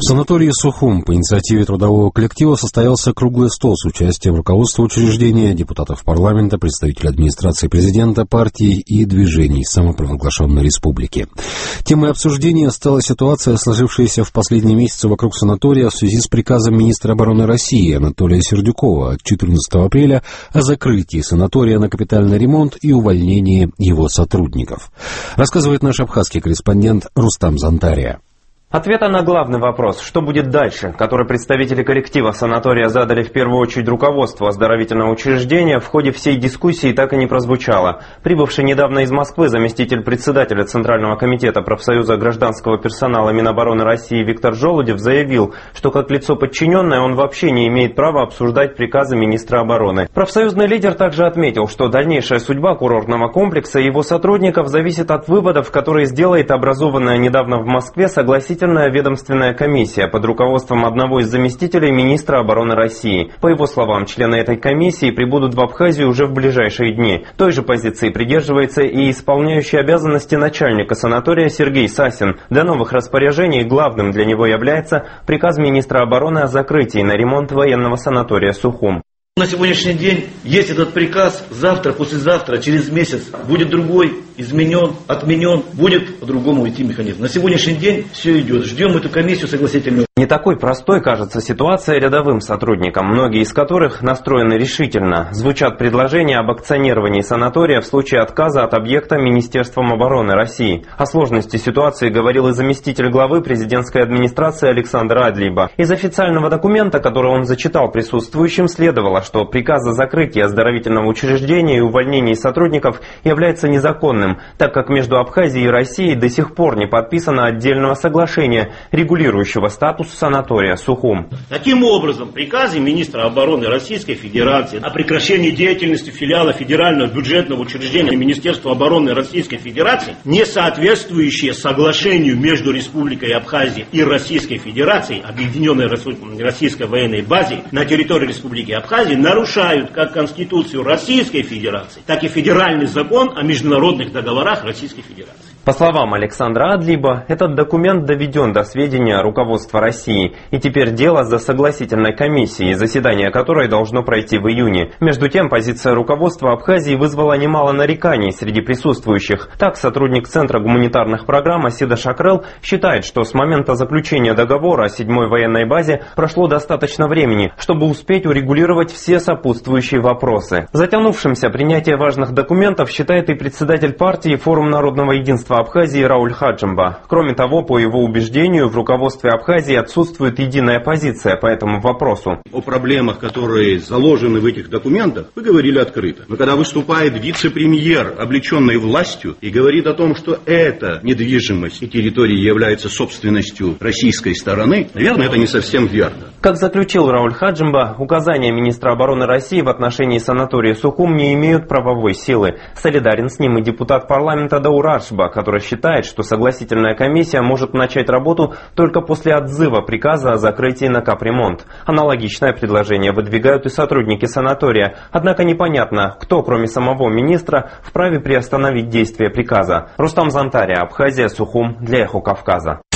В санатории «Сухум» по инициативе трудового коллектива состоялся круглый стол с участием руководства учреждения, депутатов парламента, представителей администрации президента, партий и движений самопровозглашенной республики. Темой обсуждения стала ситуация, сложившаяся в последние месяцы вокруг санатория в связи с приказом министра обороны России Анатолия Сердюкова от 14 апреля о закрытии санатория на капитальный ремонт и увольнении его сотрудников. Рассказывает наш абхазский корреспондент Рустам Зантария. Ответа на главный вопрос, что будет дальше, который представители коллектива санатория задали в первую очередь руководству оздоровительного учреждения, в ходе всей дискуссии так и не прозвучало. Прибывший недавно из Москвы заместитель председателя Центрального комитета профсоюза гражданского персонала Минобороны России Виктор Желудев заявил, что как лицо подчиненное он вообще не имеет права обсуждать приказы министра обороны. Профсоюзный лидер также отметил, что дальнейшая судьба курортного комплекса и его сотрудников зависит от выводов, которые сделает образованная недавно в Москве согласительная ведомственная комиссия под руководством одного из заместителей министра обороны России. По его словам, члены этой комиссии прибудут в Абхазию уже в ближайшие дни. Той же позиции придерживается и исполняющий обязанности начальника санатория Сергей Сасин. До новых распоряжений главным для него является приказ министра обороны о закрытии на ремонт военного санатория «Сухум». На сегодняшний день есть этот приказ, завтра, послезавтра, через месяц будет другой, изменен, отменен, будет по-другому идти механизм. На сегодняшний день все идет, ждем эту комиссию согласительную. Не такой простой кажется ситуация рядовым сотрудникам, многие из которых настроены решительно. Звучат предложения об акционировании санатория в случае отказа от объекта Министерством обороны России. О сложности ситуации говорил и заместитель главы президентской администрации Александр Адлиба. Из официального документа, который он зачитал присутствующим, следовало, что приказ о закрытии оздоровительного учреждения и увольнении сотрудников является незаконным, так как между Абхазией и Россией до сих пор не подписано отдельного соглашения, регулирующего статус санатория «Сухум». Таким образом, приказы министра обороны Российской Федерации о прекращении деятельности филиала Федерального бюджетного учреждения Министерства обороны Российской Федерации, не соответствующие соглашению между Республикой Абхазия и Российской Федерацией, объединенной российской военной базой на территории Республики Абхазия, нарушают как Конституцию Российской Федерации, так и федеральный закон о международных договорах Российской Федерации. По словам Александра Адлиба, этот документ доведен до сведения руководства России, и теперь дело за согласительной комиссией, заседание которой должно пройти в июне. Между тем, позиция руководства Абхазии вызвала немало нареканий среди присутствующих. Так, сотрудник Центра гуманитарных программ Асида Шакрел считает, что с момента заключения договора о 7-й военной базе прошло достаточно времени, чтобы успеть урегулировать все сопутствующие вопросы. Затянувшимся принятие важных документов считает и председатель партии «Форум народного единства Абхазии» Рауль Хаджимба. Кроме того, по его убеждению, в руководстве Абхазии отсутствует единая позиция по этому вопросу. О проблемах, которые заложены в этих документах, вы говорили открыто. Но когда выступает вице-премьер, облеченный властью, и говорит о том, что эта недвижимость и территория является собственностью российской стороны, наверное, это не совсем верно. Как заключил Рауль Хаджимба, указания министра обороны России в отношении санатория «Сухум» не имеют правовой силы. Солидарен с ним и депутат парламента Даур Аршба, который считает, что согласительная комиссия может начать работу только после отзыва приказа о закрытии на капремонт. Аналогичное предложение выдвигают и сотрудники санатория. Однако непонятно, кто, кроме самого министра, вправе приостановить действие приказа. Рустам Зантария, Абхазия, Сухум, для Эхо Кавказа.